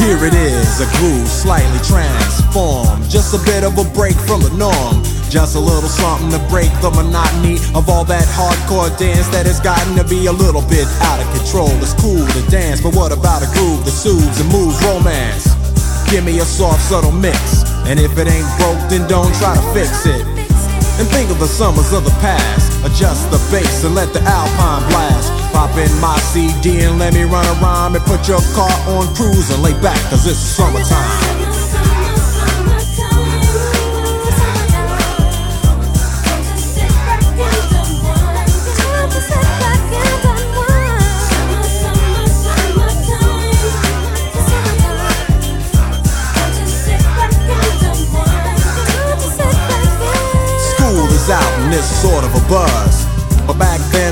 Here it is, a groove slightly transformed, just a bit of a break from the norm. Just a little something to break the monotony of all that hardcore dance that has gotten to be a little bit out of control. It's cool to dance, but what about a groove that soothes and moves romance? Give me a soft, subtle mix, and if it ain't broke, then don't try to fix it. And think of the summers of the past. Adjust the bass and let the Alpine blast. Pop in my CD and let me run a rhyme, and put your car on cruise and lay back, cause it's summertime. Out in this sort of a buzz, but back then